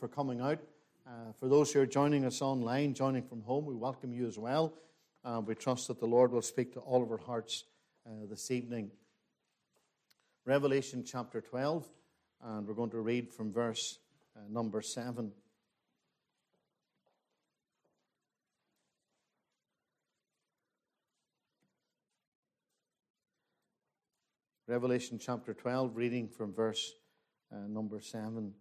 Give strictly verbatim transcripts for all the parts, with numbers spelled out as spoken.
for coming out. Uh, for those who are joining us online, joining from home, we welcome you as well. Uh, we trust that the Lord will speak to all of our hearts uh, this evening. Revelation chapter twelve, and we're going to read from verse uh, number seven. Revelation chapter twelve, reading from verse uh, number seven.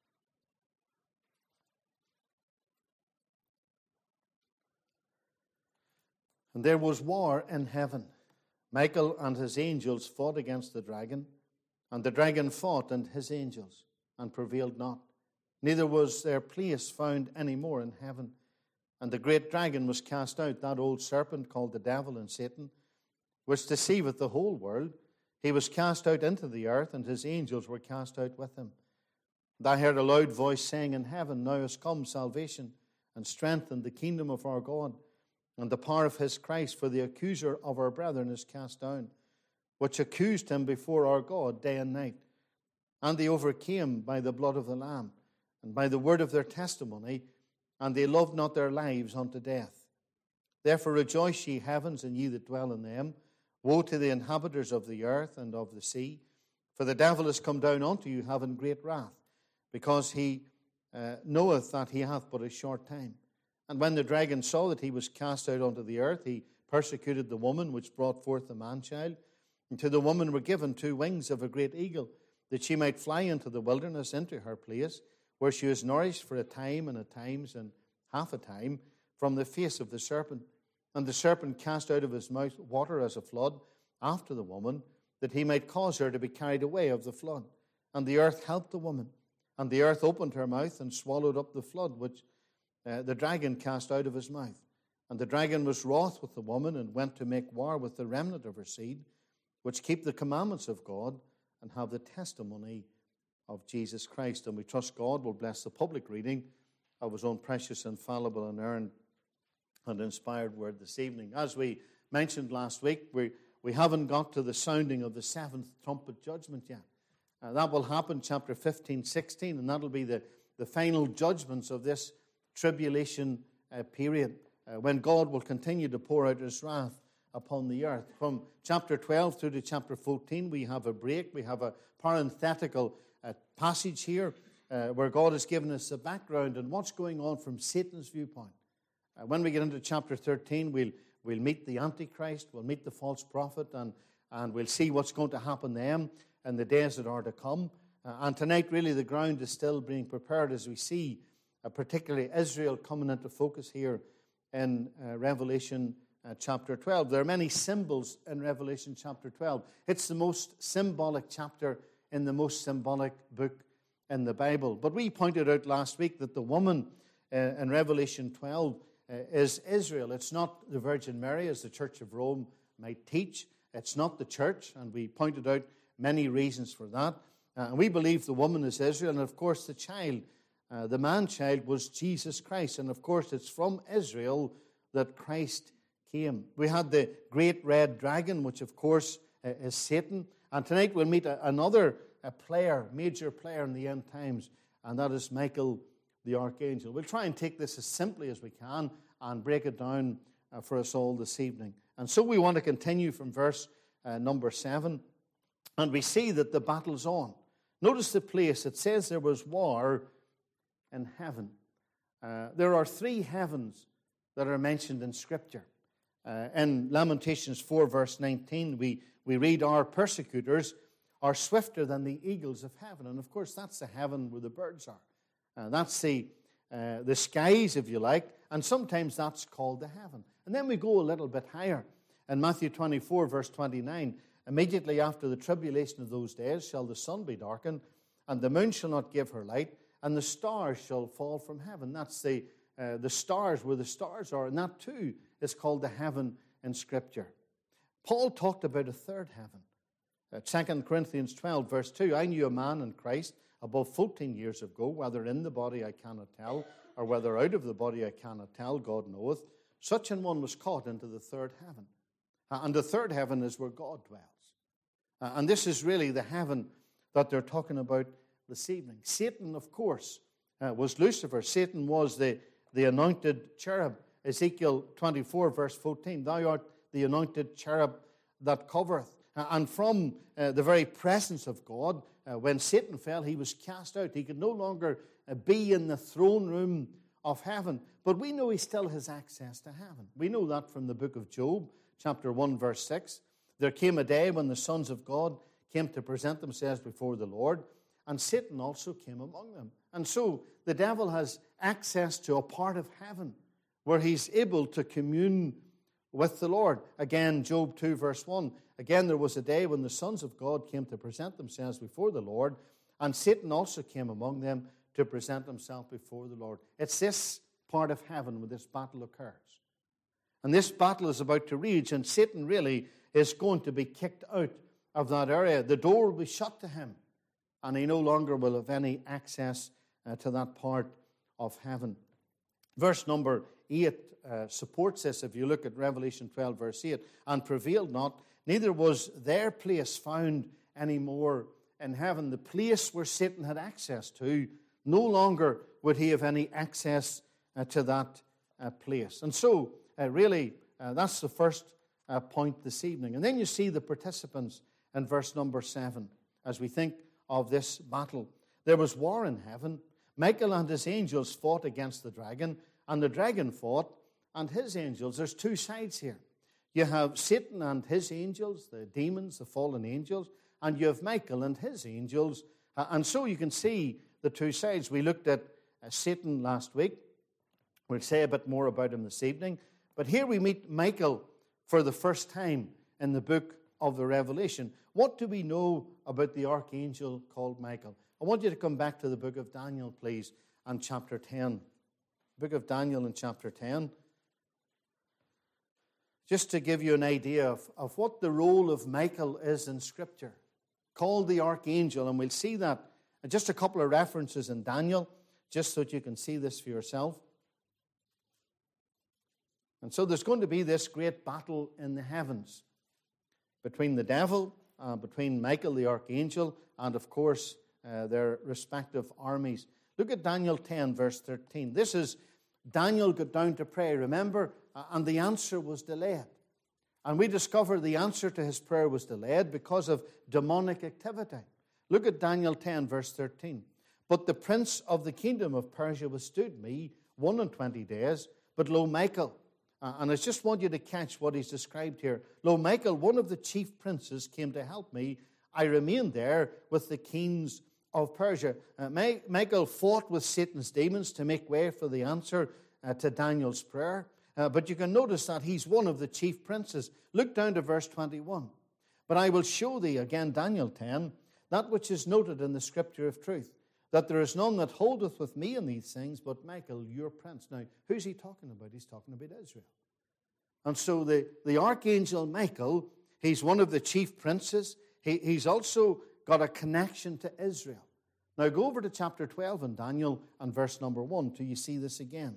And there was war in heaven. Michael and his angels fought against the dragon, and the dragon fought and his angels, and prevailed not. Neither was their place found any more in heaven. And the great dragon was cast out, that old serpent called the devil and Satan, which deceiveth the whole world. He was cast out into the earth, and his angels were cast out with him. And I heard a loud voice saying in heaven, Now is come salvation and strength and the kingdom of our God, and the power of his Christ, for the accuser of our brethren is cast down, which accused him before our God day and night. And they overcame by the blood of the Lamb, and by the word of their testimony, and they loved not their lives unto death. Therefore rejoice, ye heavens, and ye that dwell in them. Woe to the inhabitants of the earth and of the sea, for the devil is come down unto you, having great wrath, because he uh, knoweth that he hath but a short time. And when the dragon saw that he was cast out unto the earth, he persecuted the woman which brought forth the man-child. And to the woman were given two wings of a great eagle, that she might fly into the wilderness, into her place, where she was nourished for a time and a times and half a time from the face of the serpent. And the serpent cast out of his mouth water as a flood after the woman, that he might cause her to be carried away of the flood. And the earth helped the woman. And the earth opened her mouth and swallowed up the flood which Uh, the dragon cast out of his mouth. And the dragon was wroth with the woman, and went to make war with the remnant of her seed, which keep the commandments of God, and have the testimony of Jesus Christ. And we trust God will bless the public reading of his own precious, infallible, inerrant, and inspired word this evening. As we mentioned last week, we, we haven't got to the sounding of the seventh trumpet judgment yet. Uh, that will happen chapter fifteen, sixteen, and that'll be the, the final judgments of this tribulation uh, period, uh, when God will continue to pour out his wrath upon the earth. From chapter twelve through to chapter fourteen, we have a break. We have a parenthetical uh, passage here uh, where God has given us a background and what's going on from Satan's viewpoint. Uh, when we get into chapter thirteen, we'll, we'll meet the Antichrist, we'll meet the false prophet, and, and we'll see what's going to happen then in the days that are to come. Uh, and tonight, really, the ground is still being prepared as we see Uh, particularly Israel coming into focus here in uh, Revelation uh, chapter twelve. There are many symbols in Revelation chapter twelve. It's the most symbolic chapter in the most symbolic book in the Bible. But we pointed out last week that the woman uh, in Revelation twelve uh, is Israel. It's not the Virgin Mary, as the Church of Rome might teach. It's not the church, and we pointed out many reasons for that. Uh, and we believe the woman is Israel, and of course the child, Uh, the man-child, was Jesus Christ. And of course, it's from Israel that Christ came. We had the great red dragon, which of course uh, is Satan. And tonight we'll meet a, another a player, major player in the end times, and that is Michael the archangel. We'll try and take this as simply as we can and break it down uh, for us all this evening. And so we want to continue from verse uh, number seven. And we see that the battle's on. Notice the place. It says there was war in heaven. Uh, there are three heavens that are mentioned in Scripture. Uh, in Lamentations four, verse nineteen, we, we read, Our persecutors are swifter than the eagles of heaven. And of course, that's the heaven where the birds are. Uh, that's the, uh, the skies, if you like, and sometimes that's called the heaven. And then we go a little bit higher. In Matthew twenty-four, verse twenty-nine, Immediately after the tribulation of those days shall the sun be darkened, and the moon shall not give her light, and the stars shall fall from heaven. That's the, uh, the stars, where the stars are, and that too is called the heaven in Scripture. Paul talked about a third heaven. Uh, Second Corinthians twelve, verse two, I knew a man in Christ above fourteen years ago, whether in the body I cannot tell, or whether out of the body I cannot tell, God knoweth. Such an one was caught into the third heaven. Uh, and the third heaven is where God dwells. Uh, and this is really the heaven that they're talking about this evening. Satan, of course, uh, was Lucifer. Satan was the, the anointed cherub. Ezekiel twenty-four, verse fourteen, thou art the anointed cherub that covereth. Uh, and from uh, the very presence of God, uh, when Satan fell, he was cast out. He could no longer uh, be in the throne room of heaven. But we know he still has access to heaven. We know that from the book of Job, chapter one, verse six. There came a day when the sons of God came to present themselves before the Lord, and Satan also came among them. And so the devil has access to a part of heaven where he's able to commune with the Lord. Again, Job two, verse one. Again, there was a day when the sons of God came to present themselves before the Lord, and Satan also came among them to present himself before the Lord. It's this part of heaven where this battle occurs. And this battle is about to rage, and Satan really is going to be kicked out of that area. The door will be shut to him, and he no longer will have any access uh, to that part of heaven. Verse number eight uh, supports this. If you look at Revelation twelve, verse eight, and prevailed not, neither was their place found any more in heaven. The place where Satan had access to, no longer would he have any access uh, to that uh, place. And so, uh, really, uh, that's the first uh, point this evening. And then you see the participants in verse number seven as we think of this battle. There was war in heaven. Michael and his angels fought against the dragon, and the dragon fought and his angels. There's two sides here. You have Satan and his angels, the demons, the fallen angels, and you have Michael and his angels. Uh, and so you can see the two sides. We looked at uh, Satan last week. We'll say a bit more about him this evening. But here we meet Michael for the first time in the book of the Revelation. What do we know about the archangel called Michael? I want you to come back to the book of Daniel, please, and chapter ten. Book of Daniel and chapter ten. Just to give you an idea of, of what the role of Michael is in Scripture. Called the archangel, and we'll see that. And just a couple of references in Daniel, just so that you can see this for yourself. And so there's going to be this great battle in the heavens between the devil, uh, between Michael the archangel, and of course uh, their respective armies. Look at Daniel ten, verse thirteen. This is Daniel got down to pray, remember? Uh, and the answer was delayed. And we discover the answer to his prayer was delayed because of demonic activity. Look at Daniel ten, verse thirteen. But the prince of the kingdom of Persia withstood me one and twenty days, but lo, Michael, uh, and I just want you to catch what he's described here. Lo, Michael, one of the chief princes, came to help me. I remained there with the kings of Persia. Uh, My, Michael fought with Satan's demons to make way for the answer uh, to Daniel's prayer. Uh, but you can notice that he's one of the chief princes. Look down to verse twenty-one. But I will show thee, again Daniel ten, that which is noted in the scripture of truth, that there is none that holdeth with me in these things, but Michael, your prince. Now, who's he talking about? He's talking about Israel. And so the, the archangel Michael, he's one of the chief princes. He, he's also got a connection to Israel. Now, go over to chapter twelve in Daniel and verse number one till you see this again.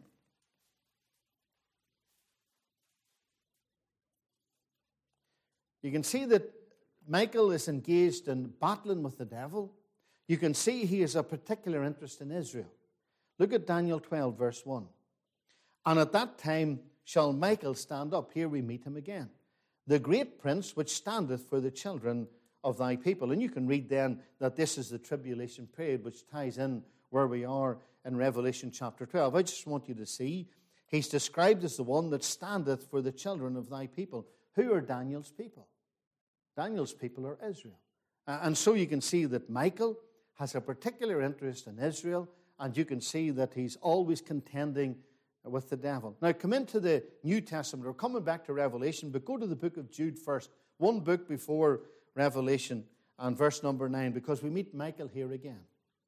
You can see that Michael is engaged in battling with the devil. You can see he has a particular interest in Israel. Look at Daniel twelve, verse one. And at that time shall Michael stand up. Here we meet him again. The great prince which standeth for the children of thy people. And you can read then that this is the tribulation period, which ties in where we are in Revelation chapter twelve. I just want you to see he's described as the one that standeth for the children of thy people. Who are Daniel's people? Daniel's people are Israel. Uh, and so you can see that Michael has a particular interest in Israel, and you can see that he's always contending with the devil. Now come into the New Testament. We're coming back to Revelation, but go to the book of Jude first. One book before Revelation and verse number nine, because we meet Michael here again.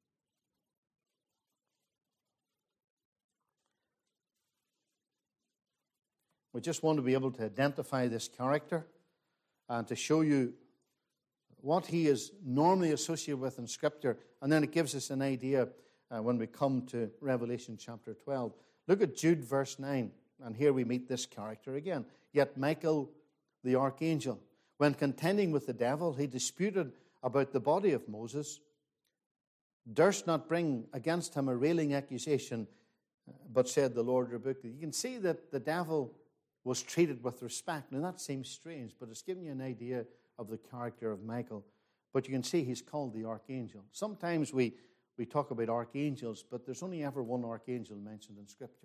We just want to be able to identify this character and to show you what he is normally associated with in Scripture. And then it gives us an idea uh, when we come to Revelation chapter twelve. Look at Jude verse nine, and here we meet this character again. Yet Michael, the archangel, when contending with the devil, he disputed about the body of Moses, durst not bring against him a railing accusation, but said, the Lord rebuked thee. You can see that the devil was treated with respect. Now that seems strange, but it's giving you an idea of the character of Michael. But you can see he's called the archangel. Sometimes we, we talk about archangels, but there's only ever one archangel mentioned in Scripture,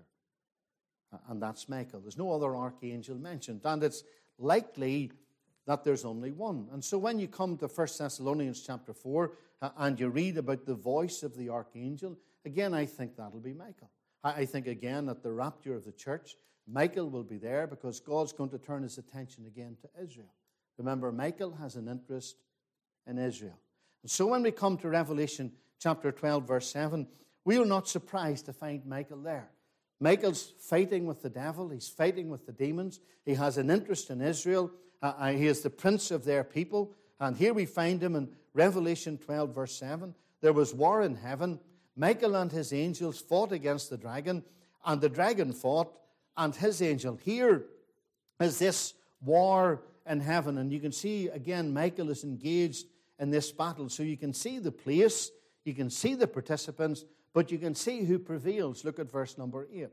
and that's Michael. There's no other archangel mentioned, and it's likely that there's only one. And so when you come to First Thessalonians chapter four, uh, and you read about the voice of the archangel, again, I think that'll be Michael. I, I think, again, at the rapture of the church, Michael will be there because God's going to turn his attention again to Israel. Remember, Michael has an interest in Israel. And so when we come to Revelation chapter twelve, verse seven, we are not surprised to find Michael there. Michael's fighting with the devil. He's fighting with the demons. He has an interest in Israel. Uh, he is the prince of their people. And here we find him in Revelation twelve, verse seven. There was war in heaven. Michael and his angels fought against the dragon, and the dragon fought, and his angel. Here is this war in heaven. And you can see, again, Michael is engaged in this battle. So you can see the place, you can see the participants, but you can see who prevails. Look at verse number eight.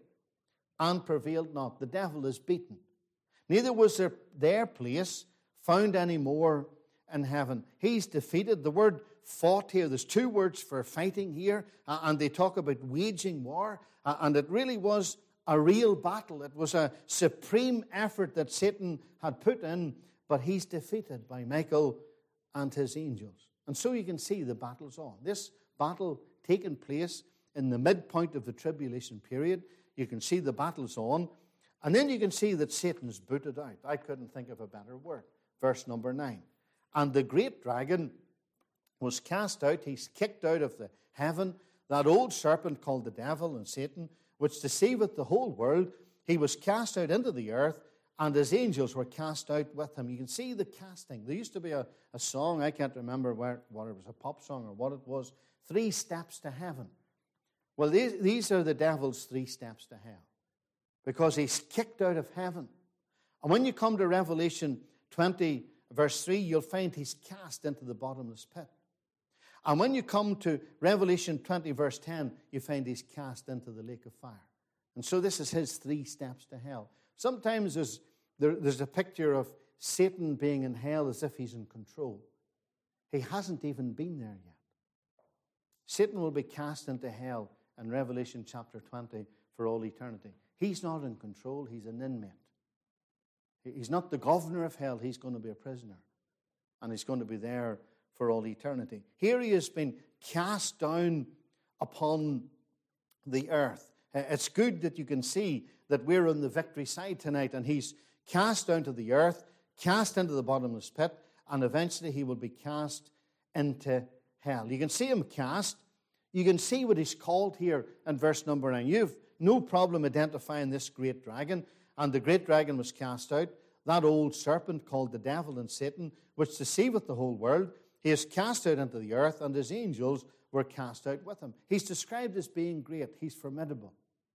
And prevailed not. The devil is beaten. Neither was there their place found any more in heaven. He's defeated. The word fought here, there's two words for fighting here, uh, and they talk about waging war, uh, and it really was a real battle. It was a supreme effort that Satan had put in, but he's defeated by Michael and his angels. And so you can see the battle's on. This battle taking place in the midpoint of the tribulation period. You can see the battle's on. And then you can see that Satan's booted out. I couldn't think of a better word. Verse number nine. And the great dragon was cast out. He's kicked out of the heaven. That old serpent called the devil and Satan, which deceiveth the whole world. He was cast out into the earth, and his angels were cast out with him. You can see the casting. There used to be a, a song, I can't remember where, what it was, a pop song or what it was, Three Steps to Heaven. Well, these, these are the devil's three steps to hell, because he's kicked out of heaven. And when you come to Revelation twenty, verse three, you'll find he's cast into the bottomless pit. And when you come to Revelation twenty, verse ten, you find he's cast into the lake of fire. And so this is his three steps to hell. Sometimes there's, there, there's a picture of Satan being in hell as if he's in control. He hasn't even been there yet. Satan will be cast into hell in Revelation chapter twenty for all eternity. He's not in control. He's an inmate. He's not the governor of hell. He's going to be a prisoner. And he's going to be there for all eternity. Here he has been cast down upon the earth. It's good that you can see that we're on the victory side tonight, and he's cast down to the earth, cast into the bottomless pit, and eventually he will be cast into hell. You can see him cast. You can see what he's called here in verse number nine. You've no problem identifying this great dragon. And the great dragon was cast out, that old serpent called the devil and Satan, which deceiveth the whole world. He is cast out into the earth, and his angels were cast out with him. He's described as being great. He's formidable.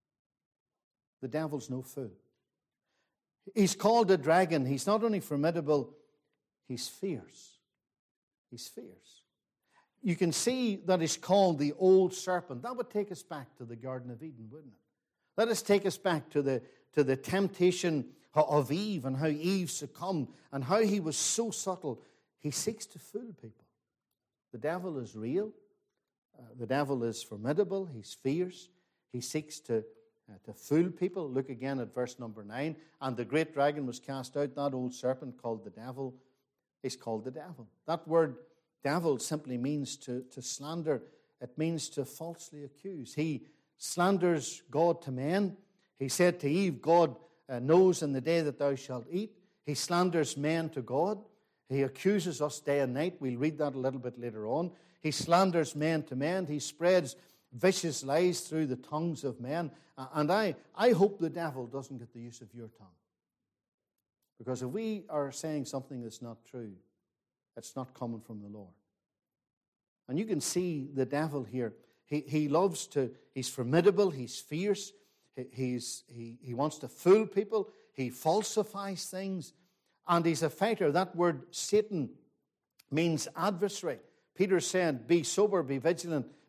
The devil's no fool. He's called a dragon. He's not only formidable, he's fierce. He's fierce. You can see that he's called the old serpent. That would take us back to the Garden of Eden, wouldn't it? Let us take us back to the, to the temptation of Eve and how Eve succumbed and how he was so subtle. He seeks to fool people. The devil is real. Uh, the devil is formidable. He's fierce. He seeks to, uh, to fool people. Look again at verse number nine. And the great dragon was cast out, that old serpent called the devil. He's called the devil. That word devil simply means to, to slander. It means to falsely accuse. He slanders God to men. He said to Eve, God uh, knows in the day that thou shalt eat. He slanders men to God. He accuses us day and night. We'll read that a little bit later on. He slanders men to men. He spreads vicious lies through the tongues of men. Uh, and I, I hope the devil doesn't get the use of your tongue. Because if we are saying something that's not true, it's not coming from the Lord. And you can see the devil here. He, he loves to, he's formidable, he's fierce, he, he's, he, he wants to fool people, he falsifies things, and he's a fighter. That word Satan means adversary. Peter said, be sober, be vigilant,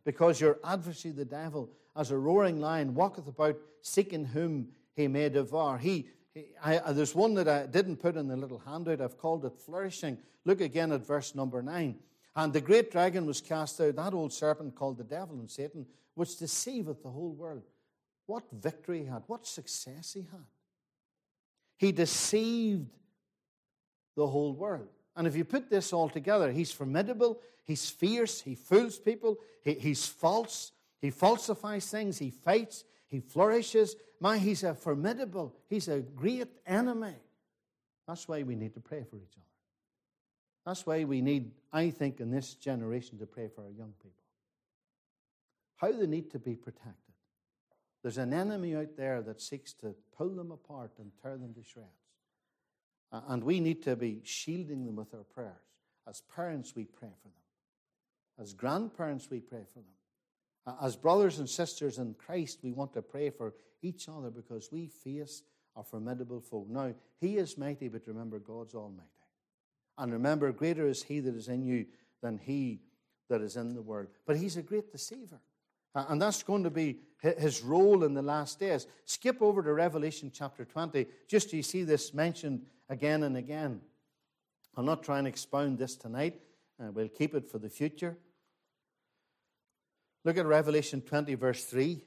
because your adversary, the devil, as a roaring lion, walketh about seeking whom he may devour. He, he I, there's one that I didn't put in the little handout. I've called it flourishing. Look again at verse number nine. And the great dragon was cast out, that old serpent called the devil and Satan, which deceiveth the whole world. What victory he had, what success he had. He deceived the whole world. And if you put this all together, he's formidable, he's fierce, he fools people, he, he's false, he falsifies things, he fights, he flourishes. Man, he's a formidable, he's a great enemy. That's why we need to pray for each other. That's why we need, I think, in this generation to pray for our young people. How they need to be protected. There's an enemy out there that seeks to pull them apart and tear them to shreds. Uh, and we need to be shielding them with our prayers. As parents, we pray for them. As grandparents, we pray for them. Uh, as brothers and sisters in Christ, we want to pray for each other because we face a formidable foe. Now, he is mighty, but remember, God's almighty. And remember, greater is he that is in you than he that is in the world. But he's a great deceiver. Uh, and that's going to be his role in the last days. Skip over to Revelation chapter twenty, just so you see this mentioned again and again. I'll not try and expound this tonight. Uh, we'll keep it for the future. Look at Revelation twenty, verse three.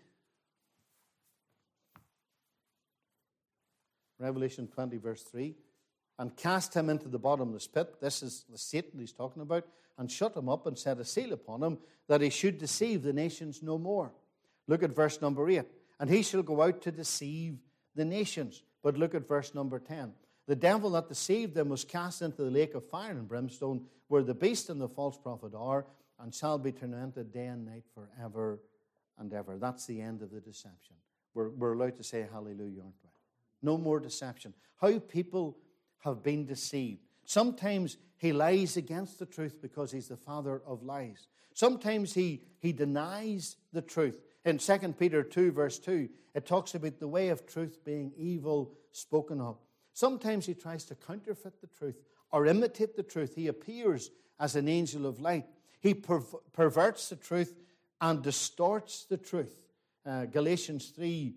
Revelation twenty, verse three. And cast him into the bottomless pit. This is the Satan he's talking about. And shut him up and set a seal upon him, that he should deceive the nations no more. Look at verse number eight. And he shall go out to deceive the nations. But look at verse number ten. The devil that deceived them was cast into the lake of fire and brimstone, where the beast and the false prophet are, and shall be tormented day and night forever and ever. That's the end of the deception. We're, we're allowed to say hallelujah, aren't we? No more deception. How people have been deceived. Sometimes he lies against the truth because he's the father of lies. Sometimes he, he denies the truth. In Second Peter two, verse two, it talks about the way of truth being evil spoken of. Sometimes he tries to counterfeit the truth or imitate the truth. He appears as an angel of light. He per- perverts the truth and distorts the truth. Uh, Galatians three,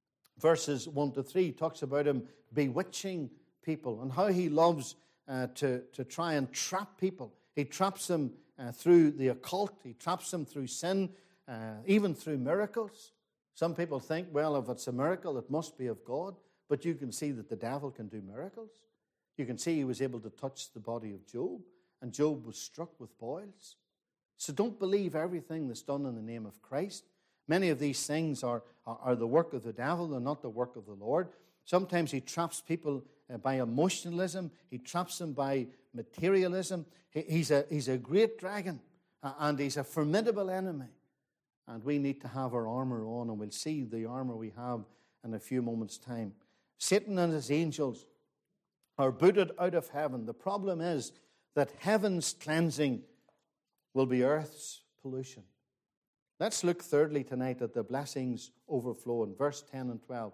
verses one to three, talks about him bewitching people and how he loves uh, to, to try and trap people. He traps them uh, through the occult. He traps them through sin, uh, even through miracles. Some people think, well, if it's a miracle, it must be of God. But you can see that the devil can do miracles. You can see he was able to touch the body of Job, and Job was struck with boils. So don't believe everything that's done in the name of Christ. Many of these things are, are, are the work of the devil. They're not the work of the Lord. Sometimes he traps people uh, by emotionalism. He traps them by materialism. He, he's, a, he's a great dragon, uh, and he's a formidable enemy. And we need to have our armor on, and we'll see the armor we have in a few moments' time. Satan and his angels are booted out of heaven. The problem is that heaven's cleansing will be earth's pollution. Let's look thirdly tonight at the blessings overflow in verse ten and twelve.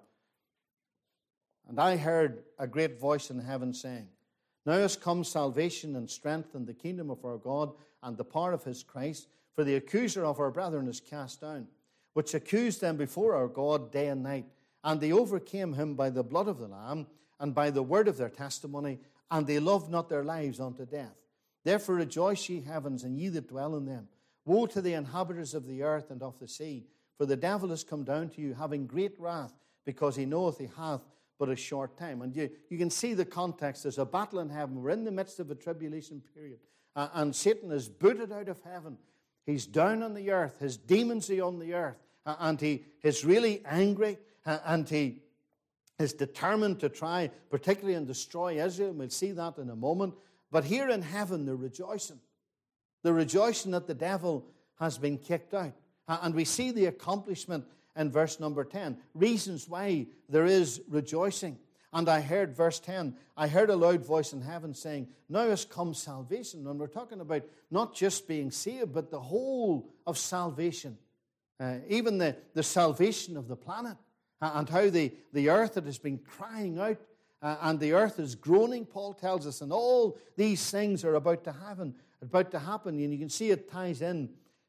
And I heard a great voice in heaven saying, Now has come salvation and strength and the kingdom of our God and the power of his Christ, for the accuser of our brethren is cast down, which accused them before our God day and night. And they overcame him by the blood of the Lamb and by the word of their testimony, and they loved not their lives unto death. Therefore rejoice, ye heavens, and ye that dwell in them. Woe to the inhabitants of the earth and of the sea, for the devil is come down to you, having great wrath, because he knoweth he hath but a short time. And you, you can see the context. There's a battle in heaven. We're in the midst of a tribulation period. Uh, and Satan is booted out of heaven. He's down on the earth. His demons are on the earth. Uh, and he is really angry. Uh, and he is determined to try, particularly and destroy Israel. We'll see that in a moment. But here in heaven, they're rejoicing. They're rejoicing that the devil has been kicked out. Uh, and we see the accomplishment in verse number ten. Reasons why there is rejoicing. And I heard, verse ten, I heard a loud voice in heaven saying, Now has come salvation. And we're talking about not just being saved, but the whole of salvation. Uh, even the, the salvation of the planet. Uh, and how the, the earth that has been crying out, uh, and the earth is groaning, Paul tells us. And all these things are about to happen. About to happen. And you can see it ties in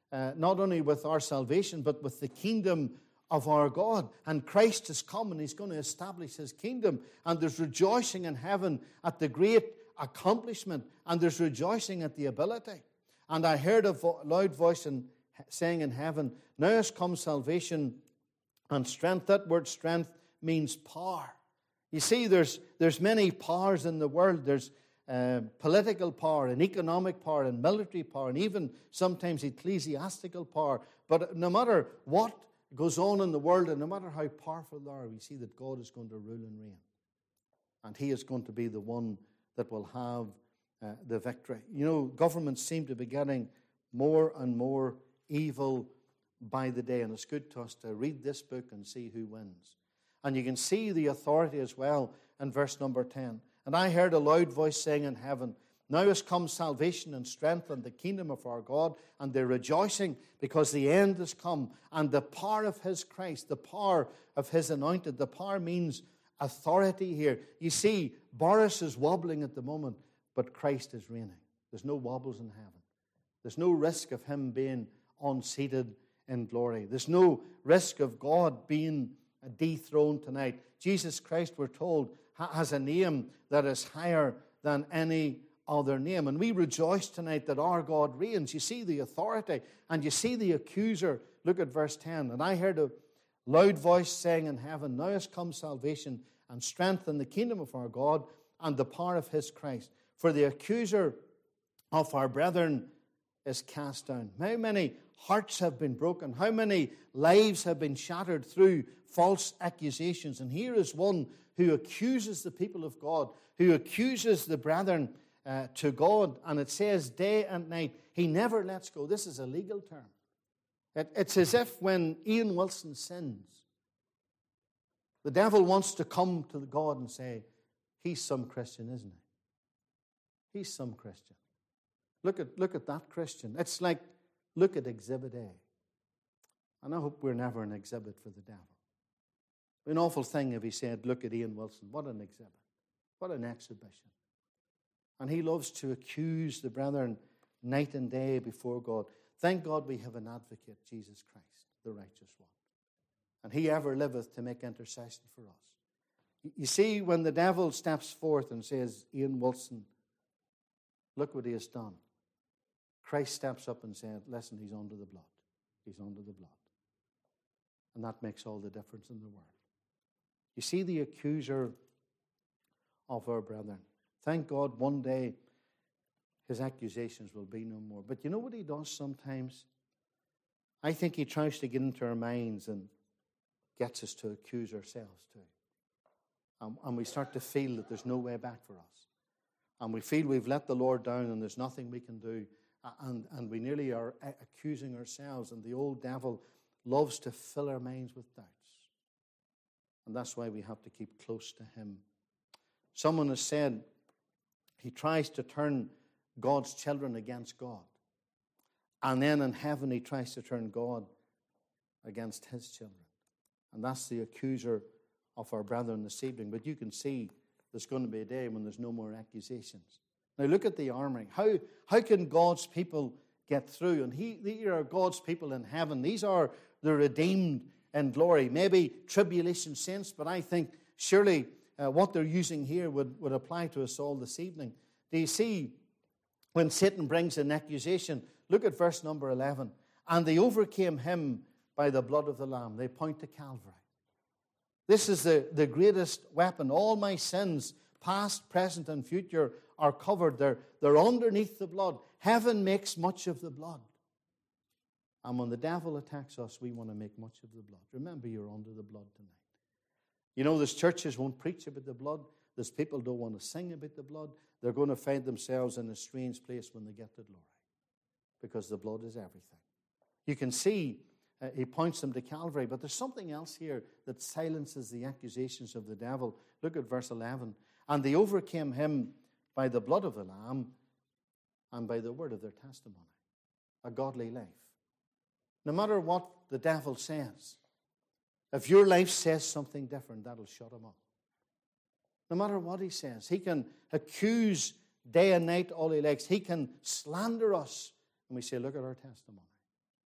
uh, not only with our salvation, but with the kingdom of our God. And Christ has come and he's going to establish his kingdom. And there's rejoicing in heaven at the great accomplishment. And there's rejoicing at the ability. And I heard a vo- loud voice in, saying in heaven, now has come salvation and strength. That word strength means power. You see, there's, there's many powers in the world. There's uh, political power and economic power and military power and even sometimes ecclesiastical power. But no matter what goes on in the world and no matter how powerful they are, we see that God is going to rule and reign. And he is going to be the one that will have uh, the victory. You know, governments seem to be getting more and more evil by the day. And it's good to us to read this book and see who wins. And you can see the authority as well in verse number ten. And I heard a loud voice saying in heaven, now has come salvation and strength and the kingdom of our God, and they're rejoicing because the end has come, and the power of his Christ, the power of his anointed. The power means authority here. You see, Boris is wobbling at the moment, but Christ is reigning. There's no wobbles in heaven. There's no risk of him being unseated in glory. There's no risk of God being dethroned tonight. Jesus Christ, we're told, has a name that is higher than any other name. And we rejoice tonight that our God reigns. You see the authority and you see the accuser. Look at verse ten. And I heard a loud voice saying in heaven, now has come salvation and strength in the kingdom of our God and the power of his Christ. For the accuser of our brethren is cast down. How many hearts have been broken? How many lives have been shattered through false accusations? And here is one who accuses the people of God, who accuses the brethren uh, to God. And it says day and night, he never lets go. This is a legal term. It, it's as if when Ian Wilson sins, the devil wants to come to God and say, he's some Christian, isn't he? He's some Christian. Look at, look at that Christian. It's like, look at Exhibit A. And I hope we're never an exhibit for the devil. An awful thing if he said, look at Ian Wilson. What an exhibit. What an exhibition. And he loves to accuse the brethren night and day before God. Thank God we have an advocate, Jesus Christ, the righteous one. And he ever liveth to make intercession for us. You see, when the devil steps forth and says, Ian Wilson, look what he has done. Christ steps up and said, listen, he's under the blood. He's under the blood. And that makes all the difference in the world. You see the accuser of our brethren. Thank God one day his accusations will be no more. But you know what he does sometimes? I think he tries to get into our minds and gets us to accuse ourselves too. Um, and we start to feel that there's no way back for us. And we feel we've let the Lord down and there's nothing we can do. And, and we nearly are accusing ourselves. And the old devil loves to fill our minds with doubts. And that's why we have to keep close to him. Someone has said he tries to turn God's children against God. And then in heaven he tries to turn God against his children. And that's the accuser of our brethren this evening. But you can see there's going to be a day when there's no more accusations. Now look at the armoring. How, how can God's people get through? And he, these are God's people in heaven. These are the redeemed in glory. Maybe tribulation saints, but I think surely uh, what they're using here would, would apply to us all this evening. Do you see when Satan brings an accusation? Look at verse number eleven. And they overcame him by the blood of the Lamb. They point to Calvary. This is the, the greatest weapon. All my sins, past, present, and future, are covered. They're, they're underneath the blood. Heaven makes much of the blood. And when the devil attacks us, we want to make much of the blood. Remember, you're under the blood tonight. You know, there's churches won't preach about the blood. There's people don't want to sing about the blood. They're going to find themselves in a strange place when they get to glory. Because the blood is everything. You can see uh, he points them to Calvary. But there's something else here that silences the accusations of the devil. Look at verse eleven. And they overcame him by the blood of the Lamb and by the word of their testimony. A godly life. No matter what the devil says, if your life says something different, that'll shut him up. No matter what he says, he can accuse day and night all he likes. He can slander us. And we say, look at our testimony.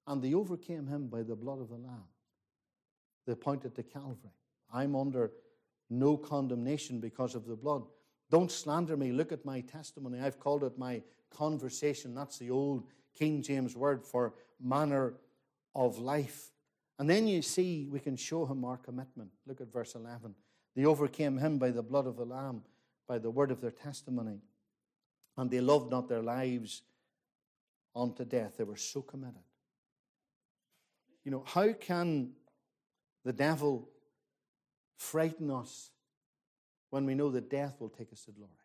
And they overcame him by the blood of the Lamb. They pointed to Calvary. I'm under no condemnation because of the blood. Don't slander me. Look at my testimony. I've called it my conversation. That's the old King James word for manner of life. And then you see we can show him our commitment. Look at verse eleven. They overcame him by the blood of the Lamb, by the word of their testimony. And they loved not their lives unto death. They were so committed. You know, how can the devil frighten us when we know that death will take us to glory?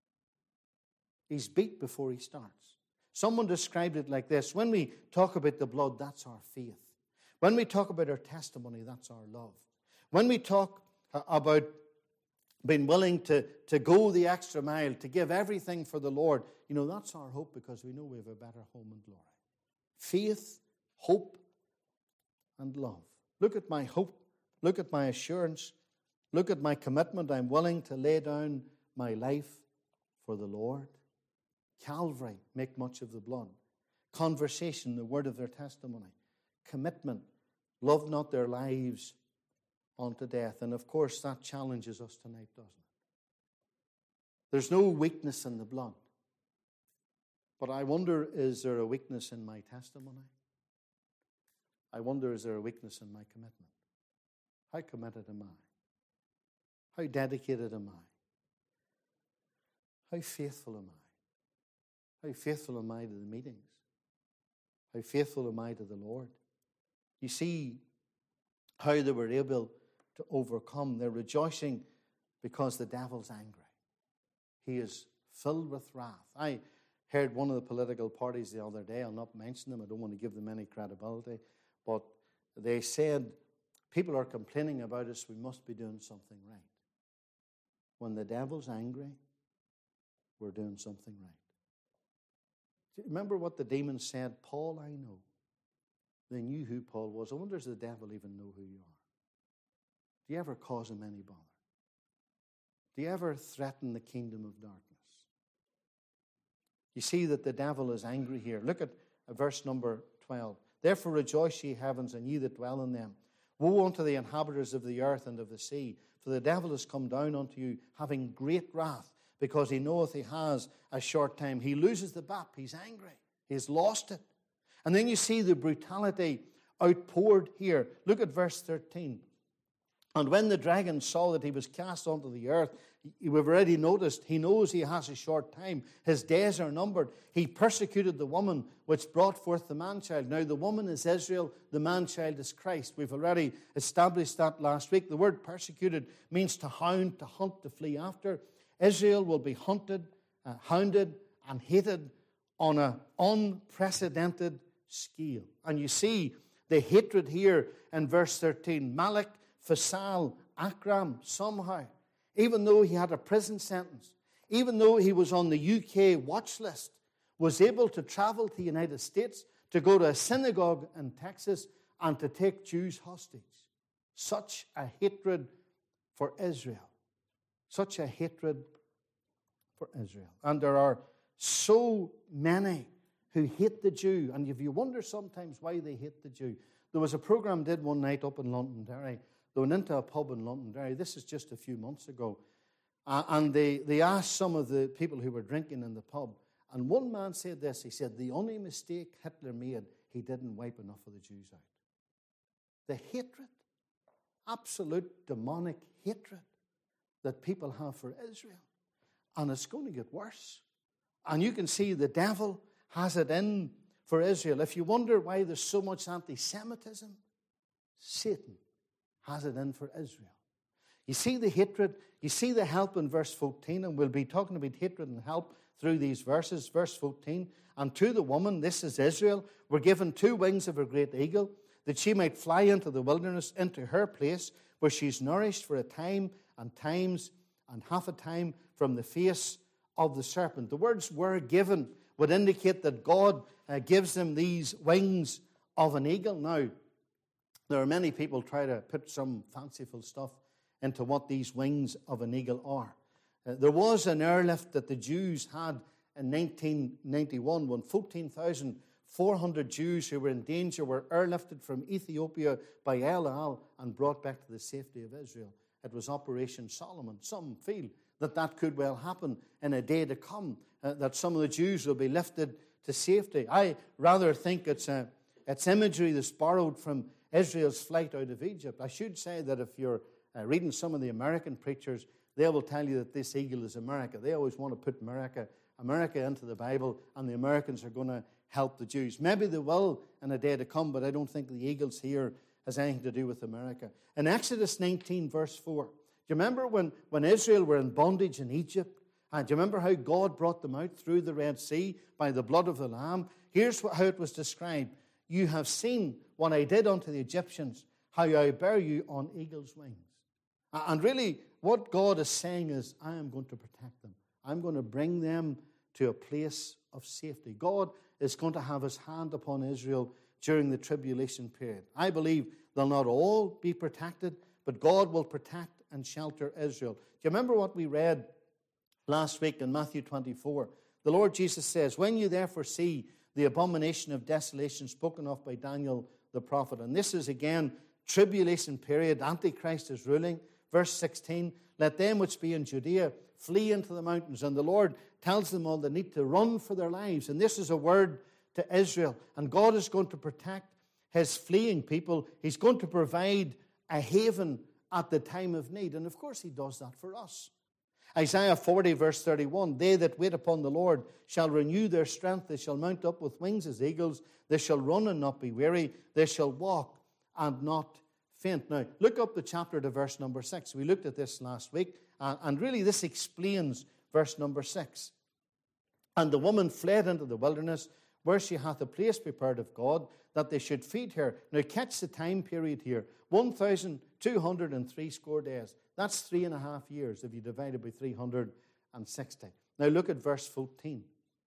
He's beat before he starts. Someone described it like this. When we talk about the blood, that's our faith. When we talk about our testimony, that's our love. When we talk about being willing to, to go the extra mile, to give everything for the Lord, you know, that's our hope because we know we have a better home in glory. Faith, hope, and love. Look at my hope. Look at my assurance. Look at my commitment. I'm willing to lay down my life for the Lord. Calvary, make much of the blood. Conversation, the word of their testimony. Commitment, love not their lives unto death. And of course, that challenges us tonight, doesn't it? There's no weakness in the blood. But I wonder, is there a weakness in my testimony? I wonder, is there a weakness in my commitment? How committed am I? How dedicated am I? How faithful am I? How faithful am I to the meetings? How faithful am I to the Lord? You see how they were able to overcome. They're rejoicing because the devil's angry. He is filled with wrath. I heard one of the political parties the other day, I'll not mention them, I don't want to give them any credibility, but they said, people are complaining about us, we must be doing something right. When the devil's angry, we're doing something right. Do you remember what the demon said? Paul, I know. They knew who Paul was. I wonder, does the devil even know who you are? Do you ever cause him any bother? Do you ever threaten the kingdom of darkness? You see that the devil is angry here. Look at verse number twelve. Therefore rejoice, ye heavens, and ye that dwell in them. Woe unto the inhabitants of the earth and of the sea, for the devil is come down unto you, having great wrath, because he knoweth he has a short time. He loses the bat. He's angry. He's lost it. And then you see the brutality outpoured here. Look at verse thirteen. And when the dragon saw that he was cast onto the earth, we've already noticed, he knows he has a short time. His days are numbered. He persecuted the woman which brought forth the man-child. Now the woman is Israel, the man-child is Christ. We've already established that last week. The word persecuted means to hound, to hunt, to flee after. Israel will be hunted, uh, hounded, and hated on an unprecedented scale. And you see the hatred here in verse thirteen. Malach, Fasal, Akram, somehow, even though he had a prison sentence, even though he was on the U K watch list, was able to travel to the United States, to go to a synagogue in Texas, and to take Jews hostage. Such a hatred for Israel. Such a hatred for Israel. And there are so many who hate the Jew. And if you wonder sometimes why they hate the Jew, there was a program did one night up in Londonderry. They went into a pub in Londonderry. This is just a few months ago. Uh, and they, they asked some of the people who were drinking in the pub. And one man said this. He said, the only mistake Hitler made, he didn't wipe enough of the Jews out. The hatred, absolute demonic hatred that people have for Israel. And it's going to get worse. And you can see the devil has it in for Israel. If you wonder why there's so much anti-Semitism, Satan has it in for Israel. You see the hatred, you see the help in verse fourteen, and we'll be talking about hatred and help through these verses. Verse fourteen, and to the woman, this is Israel, were given two wings of a great eagle, that she might fly into the wilderness, into her place, where she's nourished for a time and times and half a time from the face of the serpent. The words were given would indicate that God uh, gives them these wings of an eagle. Now, there are many people try to put some fanciful stuff into what these wings of an eagle are. Uh, there was an airlift that the Jews had in nineteen ninety-one when fourteen thousand four hundred Jews who were in danger were airlifted from Ethiopia by El Al and brought back to the safety of Israel. It was Operation Solomon. Some feel that that could well happen in a day to come, uh, that some of the Jews will be lifted to safety. I rather think it's, a, it's imagery that's borrowed from Israel's flight out of Egypt. I should say that if you're uh, reading some of the American preachers, they will tell you that this eagle is America. They always want to put America, America into the Bible, and the Americans are going to help the Jews. Maybe they will in a day to come, but I don't think the eagles here has anything to do with America. In Exodus nineteen, verse four, do you remember when, when Israel were in bondage in Egypt? And do you remember how God brought them out through the Red Sea by the blood of the Lamb? Here's how it was described. You have seen what I did unto the Egyptians, how I bear you on eagle's wings. And really, what God is saying is, I am going to protect them. I'm going to bring them to a place of safety. God is going to have his hand upon Israel during the tribulation period. I believe they'll not all be protected, but God will protect and shelter Israel. Do you remember what we read last week in Matthew twenty-four? The Lord Jesus says, when you therefore see the abomination of desolation spoken of by Daniel the prophet, and this is again tribulation period, Antichrist is ruling. Verse sixteen, let them which be in Judea flee into the mountains. And the Lord tells them all they need to run for their lives. And this is a word to Israel. And God is going to protect his fleeing people. He's going to provide a haven at the time of need. And of course he does that for us. Isaiah forty, verse thirty-one, they that wait upon the Lord shall renew their strength. They shall mount up with wings as eagles. They shall run and not be weary. They shall walk and not faint. Now, look up the chapter to verse number six. We looked at this last week, uh, and really this explains verse number six. And the woman fled into the wilderness, where she hath a place prepared of God, that they should feed her. Now, catch the time period here. one thousand two hundred three score days. That's three and a half years if you divide it by three hundred sixty. Now, look at verse fourteen.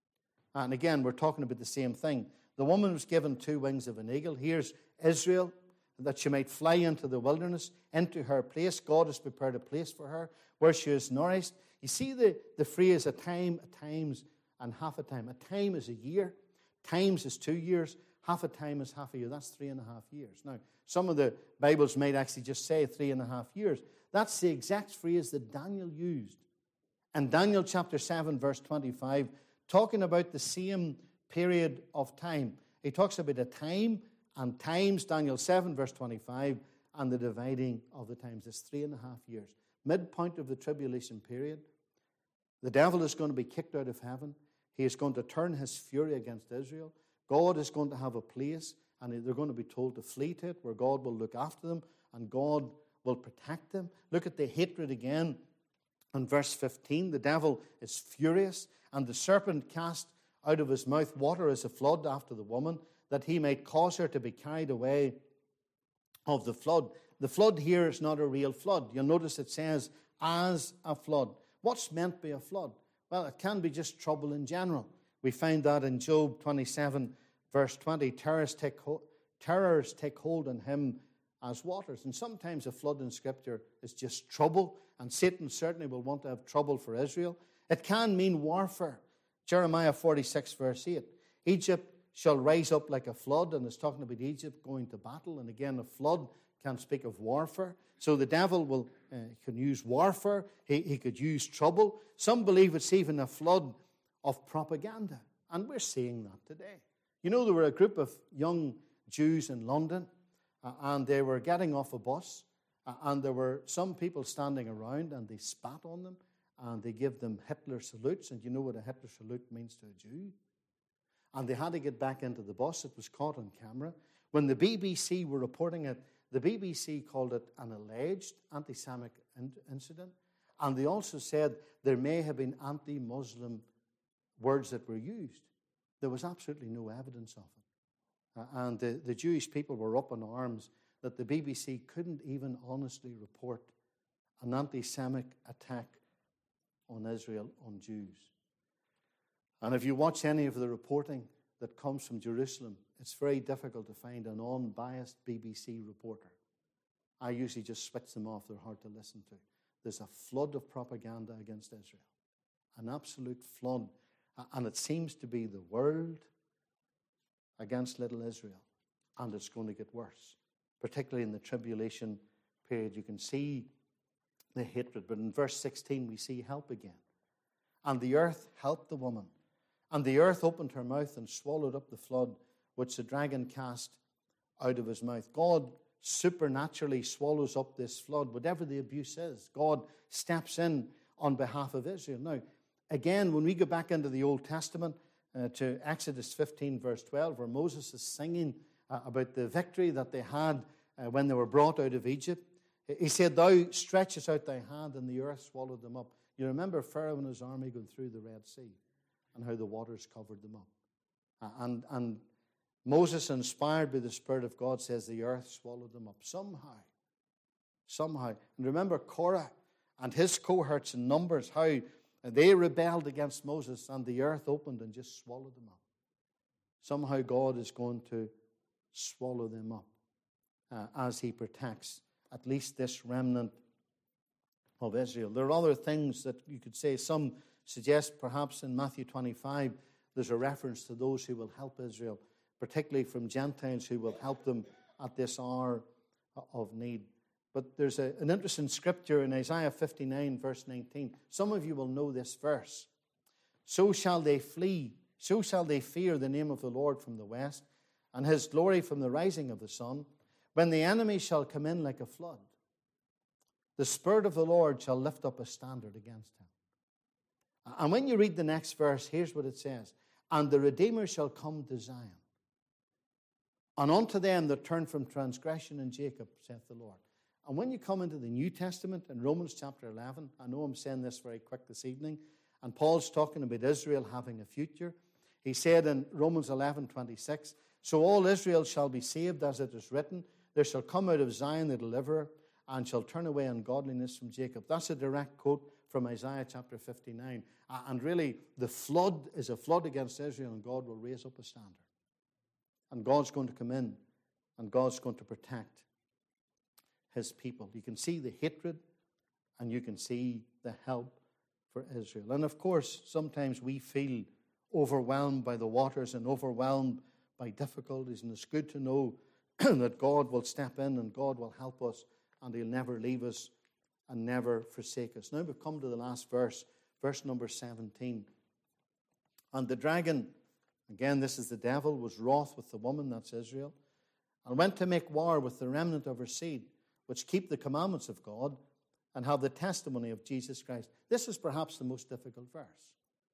And again, we're talking about the same thing. The woman was given two wings of an eagle. Here's Israel, that she might fly into the wilderness, into her place. God has prepared a place for her where she is nourished. You see the, the phrase, a time, a times, and half a time. A time is a year. Times is two years. Half a time is half a year. That's three and a half years. Now, some of the Bibles might actually just say three and a half years. That's the exact phrase that Daniel used. And Daniel chapter seven, verse twenty-five, talking about the same period of time. He talks about a time and times, Daniel seven, verse twenty-five, and the dividing of the times. It's three and a half years. Midpoint of the tribulation period. The devil is going to be kicked out of heaven. He is going to turn his fury against Israel. God is going to have a place, and they're going to be told to flee to it, where God will look after them, and God will protect them. Look at the hatred again in verse fifteen. The devil is furious, and the serpent cast out of his mouth water as a flood after the woman, that he might cause her to be carried away of the flood. The flood here is not a real flood. You'll notice it says, as a flood. What's meant by a flood? Well, it can be just trouble in general. We find that in Job twenty-seven, verse twenty. Terrors take, ho- terrors take hold on him as waters. And sometimes a flood in Scripture is just trouble, and Satan certainly will want to have trouble for Israel. It can mean warfare. Jeremiah forty-six, verse eight. Egypt shall rise up like a flood, and it's talking about Egypt going to battle. And again, a flood can speak of warfare. So the devil will uh, can use warfare. He, he could use trouble. Some believe it's even a flood of propaganda. And we're seeing that today. You know, there were a group of young Jews in London, uh, and they were getting off a bus, uh, and there were some people standing around, and they spat on them, and they give them Hitler salutes. And you know what a Hitler salute means to a Jew? And they had to get back into the bus. It was caught on camera. When the B B C were reporting it, the B B C called it an alleged anti-Semitic in- incident. And they also said there may have been anti-Muslim words that were used. There was absolutely no evidence of it. Uh, and the, the Jewish people were up in arms that the B B C couldn't even honestly report an anti-Semitic attack on Israel, on Jews. And if you watch any of the reporting that comes from Jerusalem, it's very difficult to find an unbiased B B C reporter. I usually just switch them off. They're hard to listen to. There's a flood of propaganda against Israel, an absolute flood. And it seems to be the world against little Israel. And it's going to get worse, particularly in the tribulation period. You can see the hatred. But in verse sixteen, we see help again. And the earth helped the woman. And the earth opened her mouth and swallowed up the flood, which the dragon cast out of his mouth. God supernaturally swallows up this flood, whatever the abuse is. God steps in on behalf of Israel. Now, again, when we go back into the Old Testament, uh, to Exodus fifteen, verse twelve, where Moses is singing uh, about the victory that they had uh, when they were brought out of Egypt, he said, "Thou stretchest out thy hand, and the earth swallowed them up." You remember Pharaoh and his army going through the Red Sea and how the waters covered them up. Uh, and, and Moses, inspired by the Spirit of God, says the earth swallowed them up somehow. Somehow. And remember Korah and his cohorts in Numbers, how they rebelled against Moses and the earth opened and just swallowed them up. Somehow God is going to swallow them up uh, as he protects at least this remnant of Israel. There are other things that you could say. Some suggest perhaps in Matthew twenty-five there's a reference to those who will help Israel, particularly from Gentiles who will help them at this hour of need. But there's a, an interesting scripture in Isaiah fifty-nine, verse nineteen. Some of you will know this verse. So shall they flee, so shall they fear the name of the Lord from the west, and his glory from the rising of the sun. When the enemy shall come in like a flood, the Spirit of the Lord shall lift up a standard against him. And when you read the next verse, here's what it says. And the Redeemer shall come to Zion. And unto them that turn from transgression in Jacob, saith the Lord. And when you come into the New Testament in Romans chapter eleven, I know I'm saying this very quick this evening, and Paul's talking about Israel having a future. He said in Romans eleven twenty-six, so all Israel shall be saved, as it is written, there shall come out of Zion the deliverer, and shall turn away ungodliness from Jacob. That's a direct quote from Isaiah chapter fifty-nine. And really, the flood is a flood against Israel, and God will raise up a standard. And God's going to come in, and God's going to protect his people. You can see the hatred, and you can see the help for Israel. And of course, sometimes we feel overwhelmed by the waters and overwhelmed by difficulties, and it's good to know that God will step in and God will help us, and he'll never leave us and never forsake us. Now we've come to the last verse, verse number seventeen. And the dragon, again this is the devil, was wroth with the woman, that's Israel, and went to make war with the remnant of her seed, which keep the commandments of God and have the testimony of Jesus Christ. This is perhaps the most difficult verse.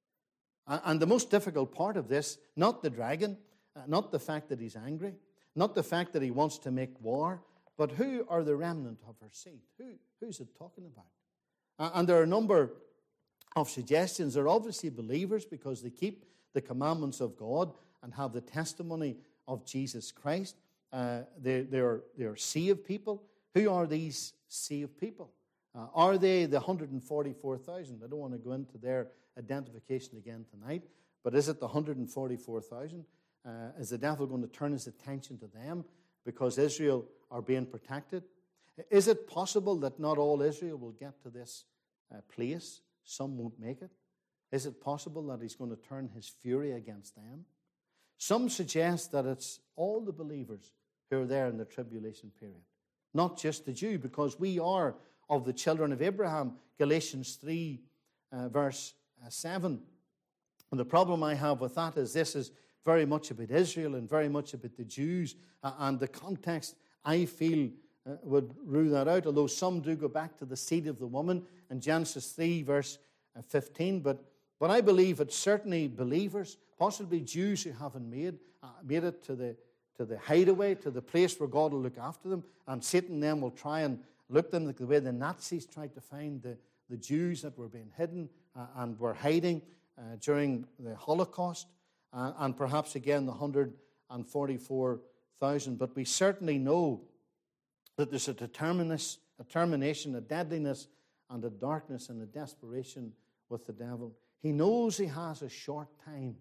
And the most difficult part of this, not the dragon, not the fact that he's angry, not the fact that he wants to make war, but who are the remnant of her seed? Who, who's it talking about? And there are a number of suggestions. They're obviously believers because they keep the commandments of God and have the testimony of Jesus Christ. Uh, they, they're, they're saved people. Who are these saved people? Uh, are they the one hundred forty-four thousand? I don't want to go into their identification again tonight, but is it the one hundred forty-four thousand? Uh, is the devil going to turn his attention to them because Israel are being protected? Is it possible that not all Israel will get to this uh, place? Some won't make it. Is it possible that he's going to turn his fury against them? Some suggest that it's all the believers who are there in the tribulation period, not just the Jew, because we are of the children of Abraham, Galatians three, uh, verse uh, seven. And the problem I have with that is this is very much about Israel and very much about the Jews, uh, and the context, I feel, uh, would rule that out, although some do go back to the seed of the woman in Genesis three, verse uh, fifteen. But, but I believe it's certainly believers, possibly Jews who haven't made, uh, made it to the, to the hideaway, to the place where God will look after them, and Satan then will try and look them like the way the Nazis tried to find the, the Jews that were being hidden uh, and were hiding uh, during the Holocaust, uh, and perhaps again the one hundred forty-four thousand. But we certainly know that there's a determination, a determination, a deadliness, and a darkness and a desperation with the devil. He knows he has a short time,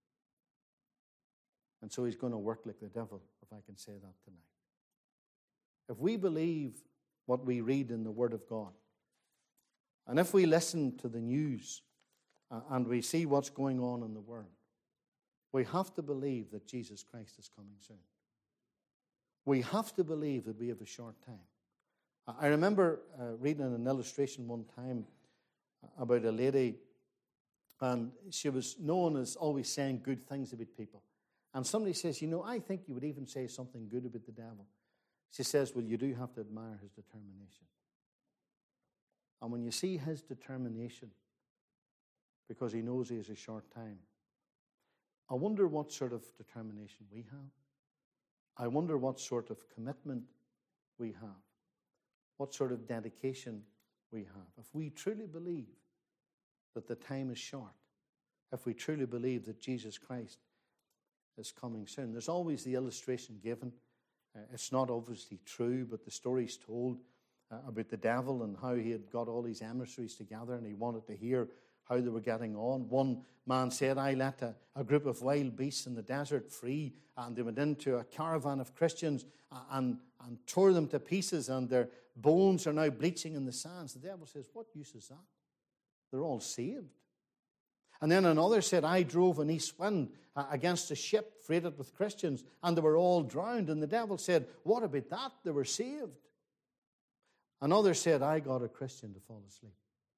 and so he's going to work like the devil, if I can say that tonight. If we believe what we read in the Word of God, and if we listen to the news uh, and we see what's going on in the world, We have to believe that Jesus Christ is coming soon. We have to believe that we have a short time. I remember uh, reading an illustration one time about a lady, and she was known as always saying good things about people. And somebody says, you know, I think you would even say something good about the devil. She says, well, you do have to admire his determination. And when you see his determination, because he knows he has a short time, I wonder what sort of determination we have. I wonder what sort of commitment we have, what sort of dedication we have. If we truly believe that the time is short, if we truly believe that Jesus Christ is coming soon. There's always the illustration given. Uh, it's not obviously true, but the story's told uh, about the devil and how he had got all these emissaries together and he wanted to hear how they were getting on. One man said, I let a, a group of wild beasts in the desert free, and they went into a caravan of Christians and, and tore them to pieces, and their bones are now bleaching in the sands. The devil says, what use is that? They're all saved. And then another said, I drove an east wind against a ship freighted with Christians, and they were all drowned. And the devil said, what about that? They were saved. Another said, I got a Christian to fall asleep.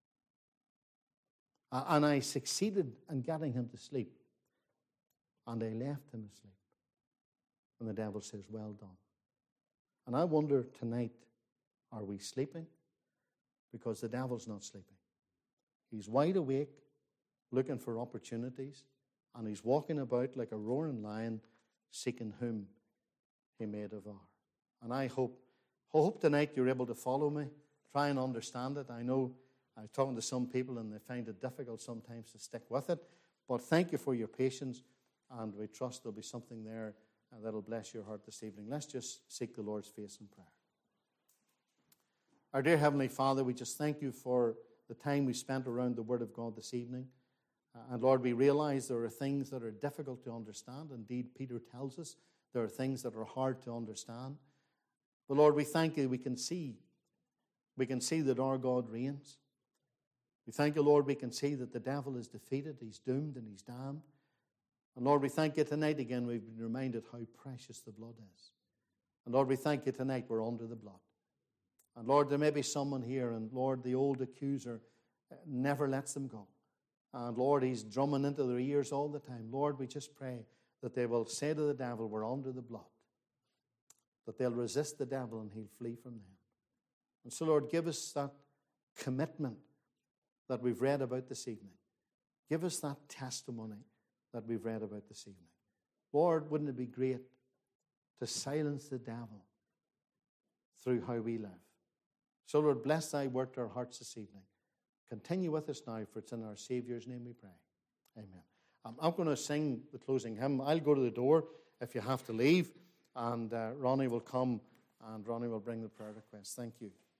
And I succeeded in getting him to sleep. And I left him asleep. And the devil says, well done. And I wonder tonight, are we sleeping? Because the devil's not sleeping. He's wide awake, looking for opportunities, and he's walking about like a roaring lion, seeking whom he may devour. And I hope, hope tonight you're able to follow me, try and understand it. I know I'm talking to some people and they find it difficult sometimes to stick with it, but thank you for your patience, and we trust there'll be something there that'll bless your heart this evening. Let's just seek the Lord's face in prayer. Our dear Heavenly Father, we just thank you for the time we spent around the Word of God this evening. Uh, and Lord, we realize there are things that are difficult to understand. Indeed, Peter tells us there are things that are hard to understand. But Lord, we thank you we can see. We can see that our God reigns. We thank you, Lord, we can see that the devil is defeated, he's doomed and he's damned. And Lord, we thank you tonight again, we've been reminded how precious the blood is. And Lord, we thank you tonight we're under the blood. And Lord, there may be someone here, and Lord, the old accuser never lets them go. And Lord, he's drumming into their ears all the time. Lord, we just pray that they will say to the devil, we're under the blood. That they'll resist the devil and he'll flee from them. And so, Lord, give us that commitment that we've read about this evening. Give us that testimony that we've read about this evening. Lord, wouldn't it be great to silence the devil through how we live? So, Lord, bless thy word to our hearts this evening. Continue with us now, for it's in our Saviour's name we pray. Amen. Um, I'm going to sing the closing hymn. I'll go to the door if you have to leave, and uh, Ronnie will come, and Ronnie will bring the prayer request. Thank you.